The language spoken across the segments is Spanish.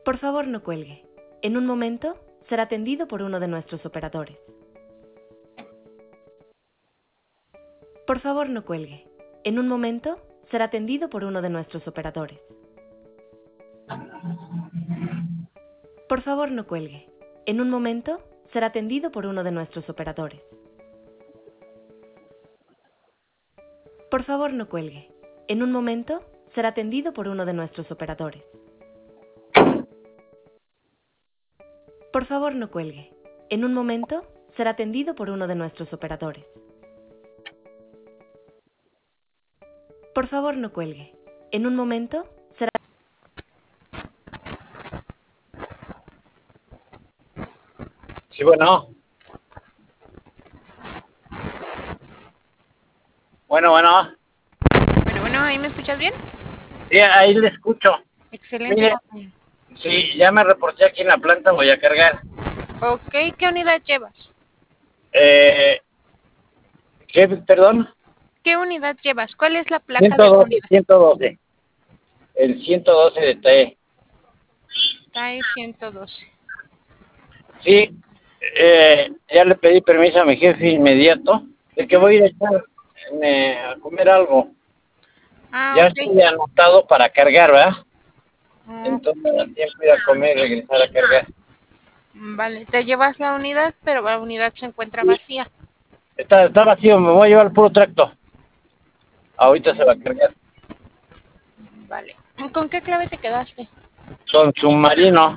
Por favor, no cuelgue. En un momento será atendido por uno de nuestros operadores. Por favor, no cuelgue. En un momento será atendido por uno de nuestros operadores. Por favor, no cuelgue. En un momento será atendido por uno de nuestros operadores. Por favor, no cuelgue. En un momento será atendido por uno de nuestros operadores. Por favor, no cuelgue. En un momento será atendido por uno de nuestros operadores. Por favor, no cuelgue. En un momento será... Sí, bueno. Bueno. Bueno, ¿ahí me escuchas bien? Sí, ahí le escucho. Excelente, Mire, compañero. sí, ya me reporté aquí en la planta, voy a cargar. Ok, ¿qué unidad llevas? ¿Qué, perdón? ¿Qué unidad llevas? ¿Cuál es la placa de tu 112, unidad? 112. El 112 de TE. TAE 112. Sí, ya le pedí permiso a mi jefe inmediato de que voy a ir a echarme a comer algo. Ah, Ya ok. estoy anotado para cargar, ¿verdad? Entonces me da Ok. tiempo de ir a comer y regresar a cargar. Vale, te llevas la unidad, pero la unidad se encuentra Sí, vacía. está vacío, me voy a llevar el puro tracto. Ahorita se va a cargar. Vale. ¿Con qué clave te quedaste? Con submarino.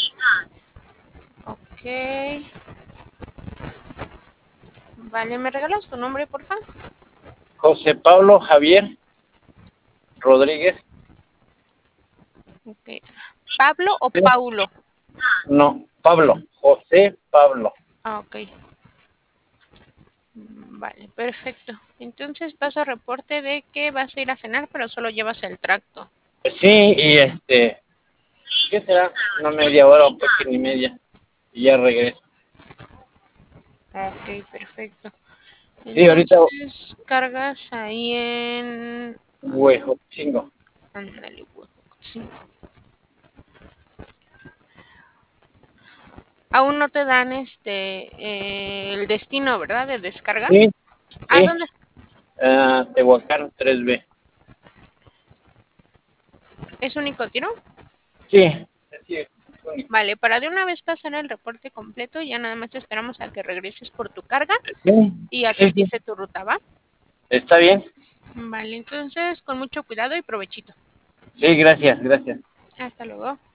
Ok. Vale, ¿me regalas tu nombre, porfa? José Pablo Javier Rodríguez. Ok. ¿Pablo o Sí. Paulo? No, Pablo. José Pablo. Ah, ok. Vale, perfecto. Entonces paso reporte de que vas a ir a cenar, pero solo llevas el tracto. Sí, y ¿qué será? Una media hora o casi ni media. Y ya regreso. Ok, perfecto. Sí, ahorita Entonces cargas ahí en... huejo, chingo. Ándale, huevo. Sí. Aún no te dan el destino, ¿verdad? De descarga. Sí, ¿A sí. dónde? Tehuacán 3B. ¿Es único tiro? Sí, sí. Vale, para de una vez pasar el reporte completo, ya nada más esperamos a que regreses por tu carga Sí, y a que sí. empiece tu ruta, ¿va? Está bien. Vale, entonces con mucho cuidado y provechito. Sí, gracias. Hasta luego.